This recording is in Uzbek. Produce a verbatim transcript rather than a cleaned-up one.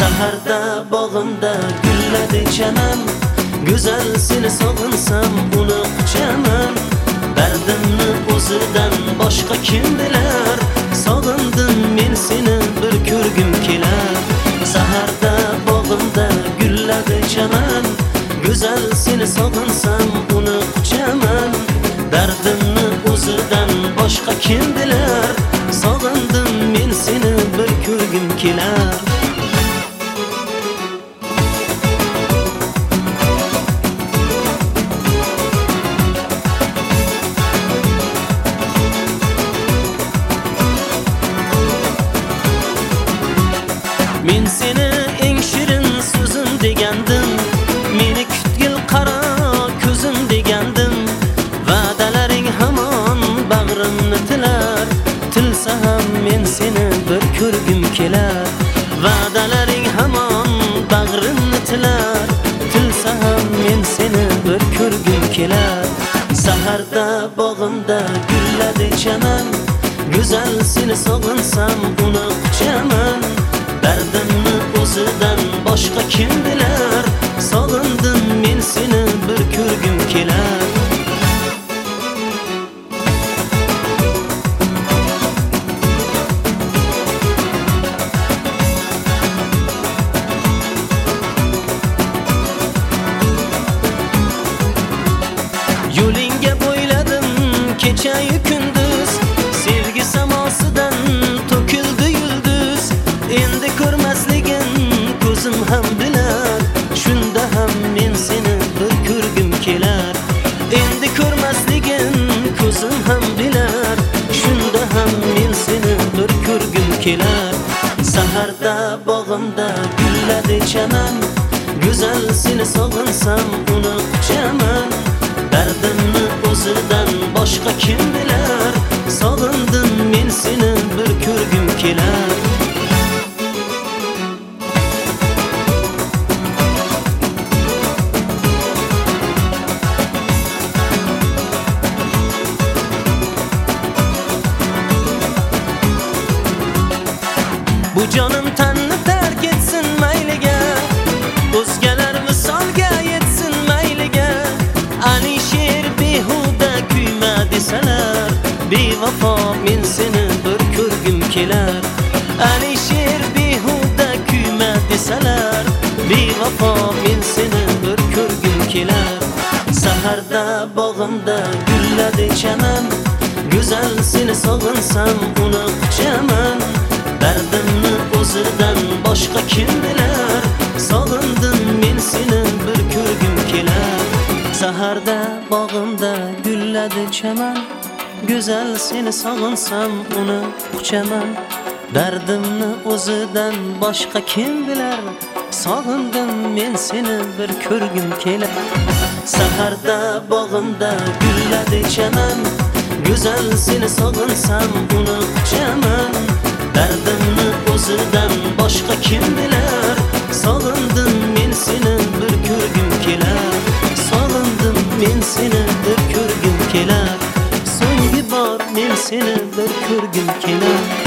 Saharda bog'imda gulladi chanam, go'zal seni sog'insam uni quchaman. Dardimni o'zidan boshqa kim bilar, sog'indim men seni bir ko'rgim kelar. Saharda bog'imda gulladi chanam, go'zal seni sog'insam uni quchaman. Dardimni o'zidan boshqa kim bilar, sog'indim men seni bir ko'rgim kelar. Men seni eng shirin so'zim degandim, meni kutgil qara ko'zim degandim. Va'dalaring hamon bag'rimni tilar, tilsa ham men seni bir ko'rgim kelar. Va'dalaring hamon bag'rimni tilar, tilsa ham men seni bir ko'rgim kelar. Saharda bog'imda gulladi chanam, go'zal seni sog'insam uni quchaman. Dardimni o'zidan boshqa kim bilar, sog'indim men seni bir ko'rgim kelar. Yo'lingga bo'yladim kecha-yu kunduz, sevgi samosidan to'kildi yulduz. Endi ko'rmasligin ko'zim ham bilar, shunda ham men seni bir ko'rgim kelar. Endi ko'rmasligin ko'zim ham bilar, shunda ham men seni bir ko'rgim kelar. Saharda bog'imda gulladi chanam, go'zal seni sog'insam uni quchaman. Dardimni o'zidan boshqa kim bilar, sog'indim men seni bir ko'rgim kelar. Bu jonim tanni tark etsin mayliga, o'zgalar misolga yetsin mayliga. Alisher behuda kuyma desalar, bevafo men seni bir ko'rgim kelar. Alisher behuda kuyma desalar, bevafo men seni bir ko'rgim kelar. Saharda bog'imda gulladi chanam, go'zal seni sog'insam uni quchaman. Dardimni o'zidan boshqa kim bilar, sog'indim men seni bir ko'rgim kelar. Saharda bog'imda gulladi chaman, go'zal seni sog'insam uni quchaman. Dardimni o'zidan boshqa kim bilar, sog'indim men seni bir ko'rgim kelar. Saharda bog'imda gulladi chaman, go'zal seni sog'insam uni quchaman. Dardimni o'zidan boshqa kim bilar, sog'indim men seni bir ko'rgim kelar. Sog'indim men seni bir ko'rgim kelar. So'nggi bor men seni bir ko'rgim kelar.